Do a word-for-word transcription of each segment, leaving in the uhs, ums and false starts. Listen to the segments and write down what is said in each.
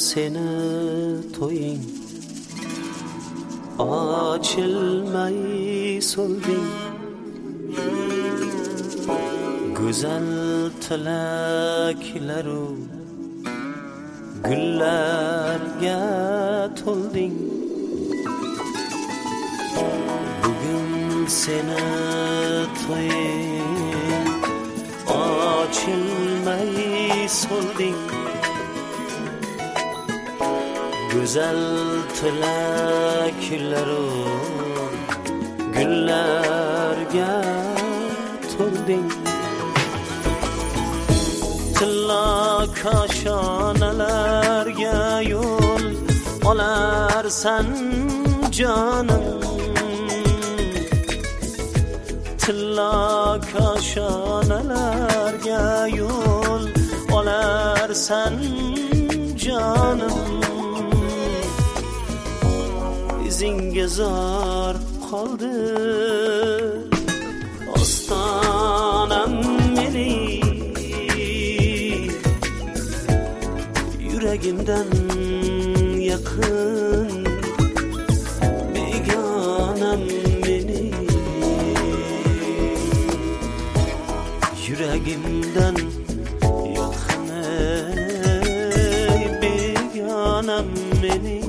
seni to'ying ochilmay so'lding go'zal tilaklaru gullarga to'lding bugun seni to'ying ochilmay so'lding go'zal tilaklaru gullarga to'lding tilla koshonalarga yo'l olarsan jonim tilla koshonalarga yo'l olarsan jonim izingga zor qoldi ostonam mening yuragimdan yaqin begonam mening yuragimdan yaqin begonam mening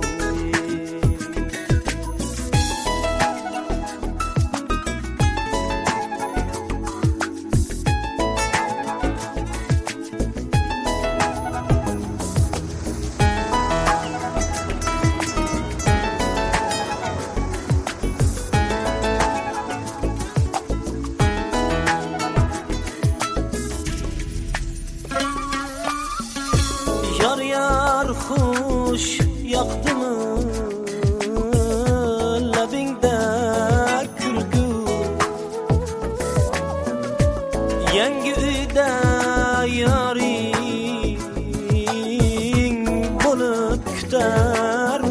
Yar yar xush yoqdimi labingda kulgu yangi uyda yoring bo'lib kutar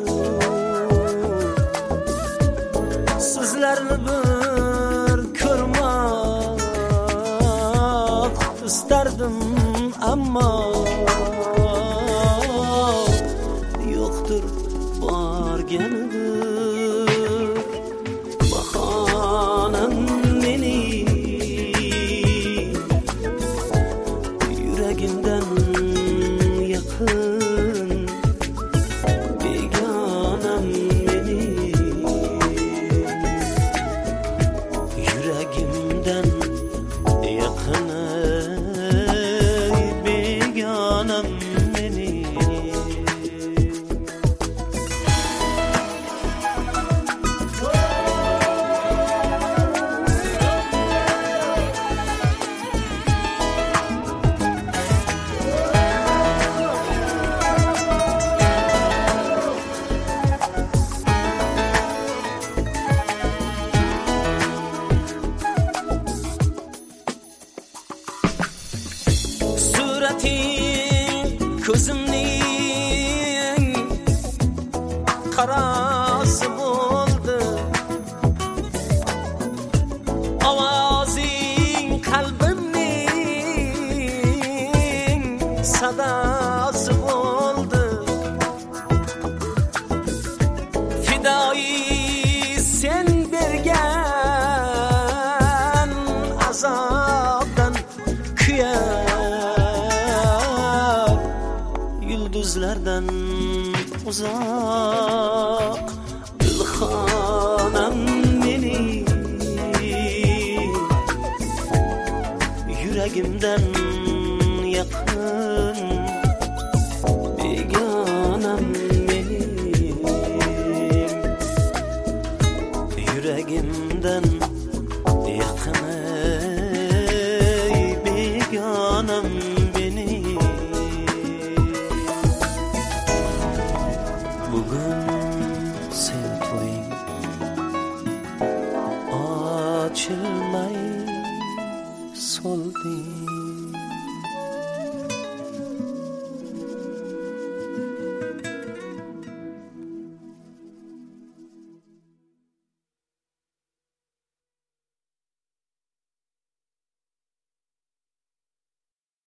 sizlarni bir ko'rmoq istardim ammo borganidir bahonam mening yuragimdan yaqin begonam mening yuragimdan yaqin begonam mening ko'zimning qarasi bo'ldi ovozing qalbimning sadosi bo'ldi fidoyi sen bergan azobdan kuyar yulduzlardan uzoq dilxonam mening yuragimdan yaqin begonam mening yuragimdan yaqin begonam mening bugun sen to'ying ochilmay so'lding